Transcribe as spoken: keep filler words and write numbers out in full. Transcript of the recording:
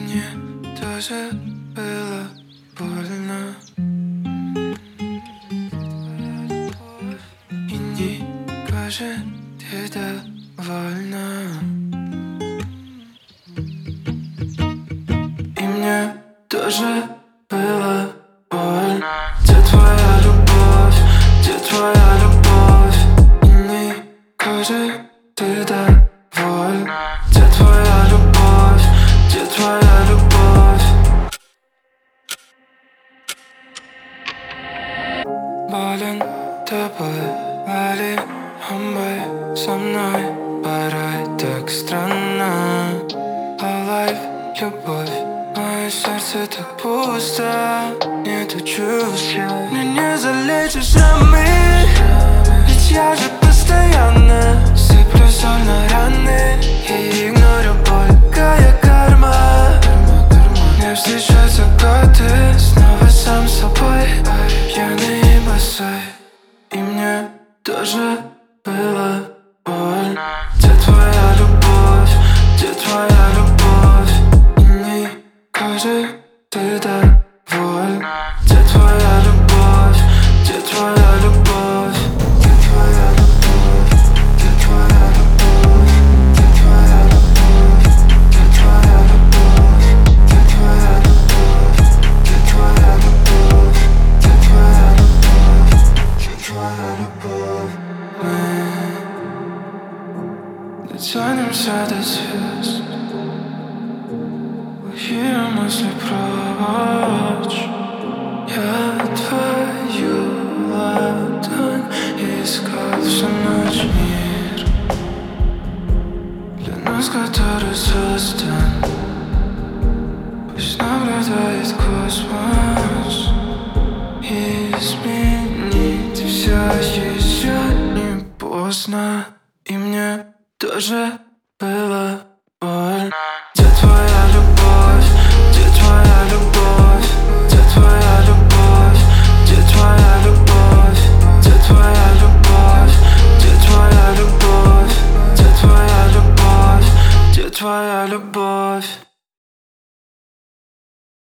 мне тоже было больно. И не кажется, ты довольна. И мне тоже было больно. Где твоя любовь? Где твоя любовь? И не кажется, ты довольна. Где твоя любовь? Где твоя любовь? Болен тобой, вали омбай со мной. Порой так странно. Alive, любовь, мое сердце так пусто. Нету чувств, мне не залечишь шрамы. Ведь я же постоянно сыплю соль на раны и игнорю боль, какая карма. Мне встречаются годы, снова сам собой, пьяный и босой. И мне тоже было больно. Где твоя любовь? Где твоя любовь? И не кажется, ты довольна. Где твоя любовь? Где твоя любовь? Где твоя любовь? Где твоя любовь? Где твоя любовь? Где твоя любовь? Где твоя любовь? Где твоя любовь? Где твоя любовь? Где твоя любовь? Мы дотянемся до звезд. Плохие мысли прочь. Я твою ладонь искал всю ночь мир, для нас, который создан. Пусть наблюдает космос. Изменить все еще не поздно. И мне тоже было больно. Где твоя